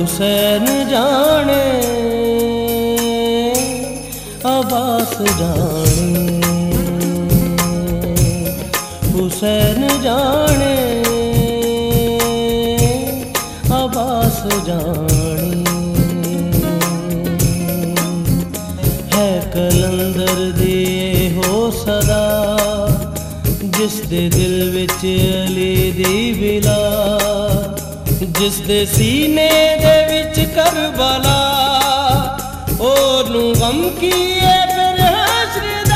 हुसैन जाने अब्बास जाने, हुसैन जाने अब्बास जाने। है कलंदर दिए हो सदा जिस दे दिल विच अली दी बिला, जिस दे सीने दे विच करबला, ओनू गम कीए फिर हश्र दा।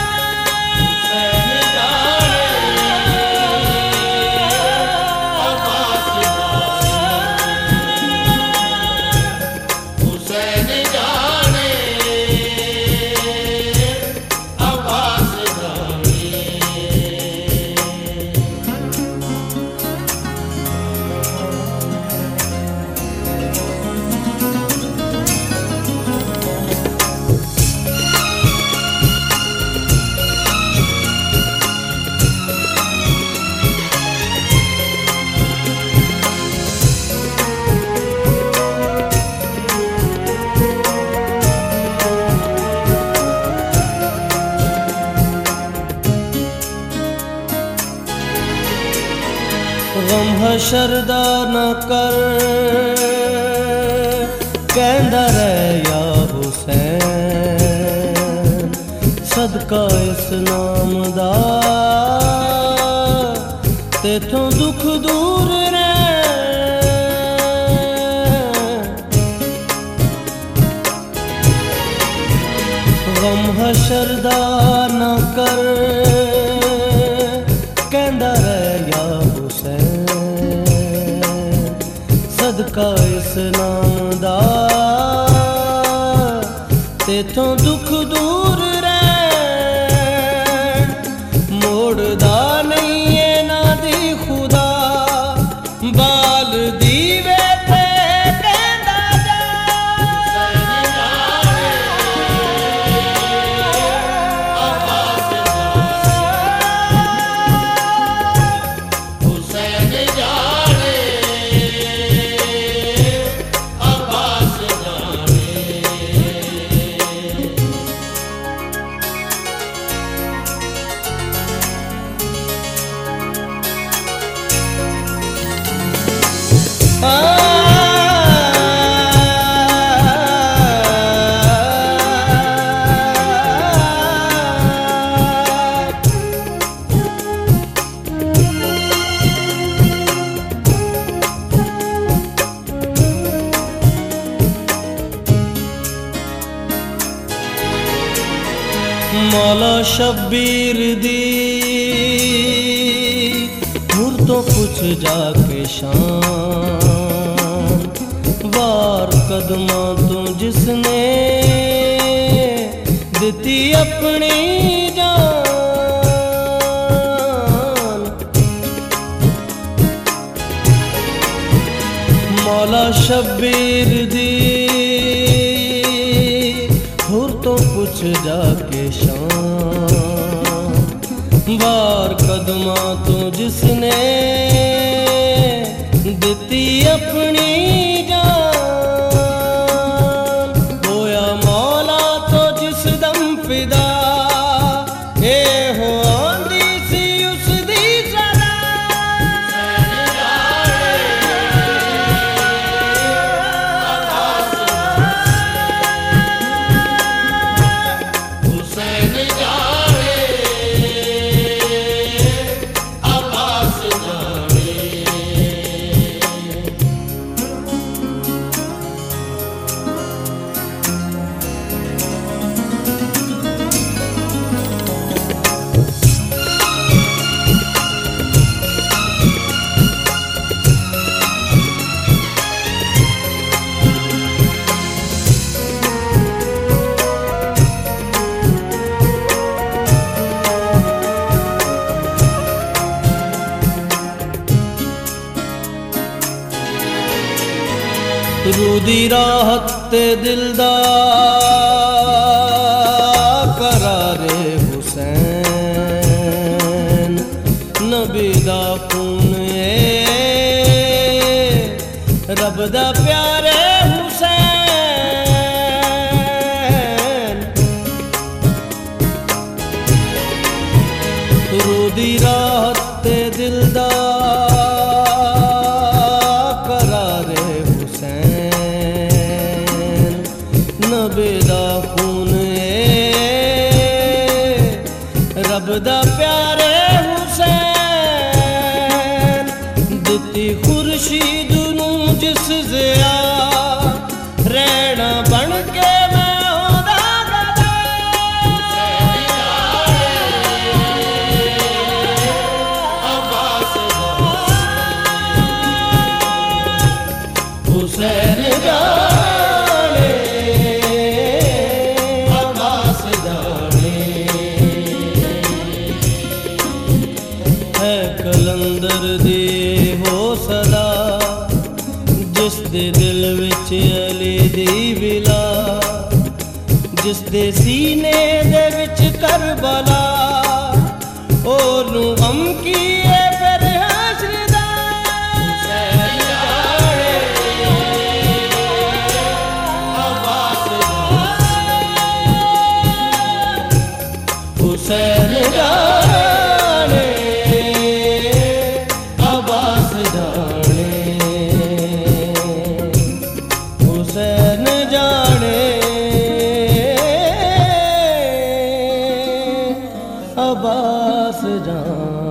हुसैन जाने अब्बास जाने। गम हशरदा न कर कहंदा रह या हुसैन, सदका इस नाम दा तेथों दुख दूर रह। गम हशरदा न कर कहंदा रह या सदका इस नाम दा तेथों दुख दूर रह। मोड़दा नहीं है ना दी खुदा बाल दीवे थे कहंदा जा। हुसैन जाने मौला शब्बीर दी हुर तो कुछ जाके शान, वार कदमा तो जिसने दिती अपनी जान। मौला शब्बीर दी हुर तो कुछ जाके शान, वार कदमा तो जिसने दिती अपनी जान। होया मौला तो जिस दम फिदा ए हो आंदी सी उस दी सदा। हुसैन जाने अब्बास जाने। रूदी राहत ते दिलदा करारे हुसैन, नबी दा खून रब दा प्यारे दिती खुर्शीद नू जिस ज़िया रैना बन के मैं ओदा गदा हुसैन जाने अब्बास जाने है कलंदर दी हो सदा जिस दे दिल विच अली दी विला जिस दे सीने दे विच करबला ओनू गम कीए फिर हश्र दा हुसैन जाने अब्बास जाने हुसैन जाने अब्बास जाने।